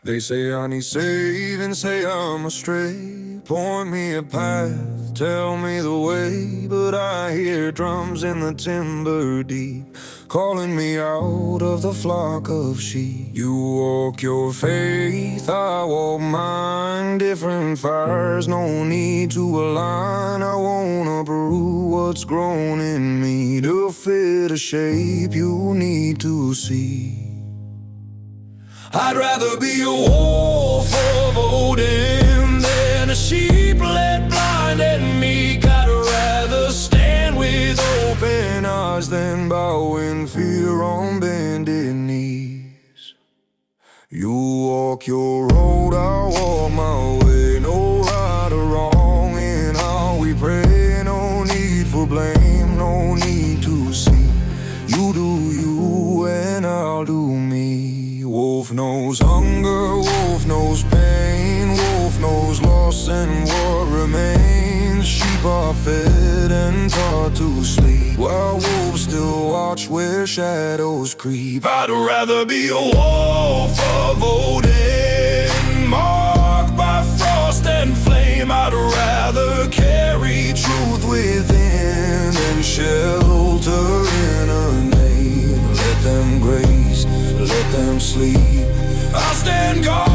They say I need saving, say I'm astray. Point me a path, tell me the way. But I hear drums in the timber deep, calling me out of the flock of sheep. You walk your faith, I walk mine. Different fires, no need to align. I won't uproot what's grown in me to fit a shape you need to see. I'd rather be a wolf of Odin than a sheep led blind and meek. I'd rather stand with open eyes than bow in fear on bended knees. You walk your road, I walk my way. No right or wrong in how we pray. No need for blame, no need to see. You do you and I'll do me. Wolf knows hunger, wolf knows pain. Wolf knows loss and what remains. Sheep are fed and taught to sleep, while wolves still watch where shadows creep. I'd rather be a wolf of Odin, marked by frost and flame. I'd rather carry truth within than shelter in a name. Let them graze, let them sleep. I'll stand guard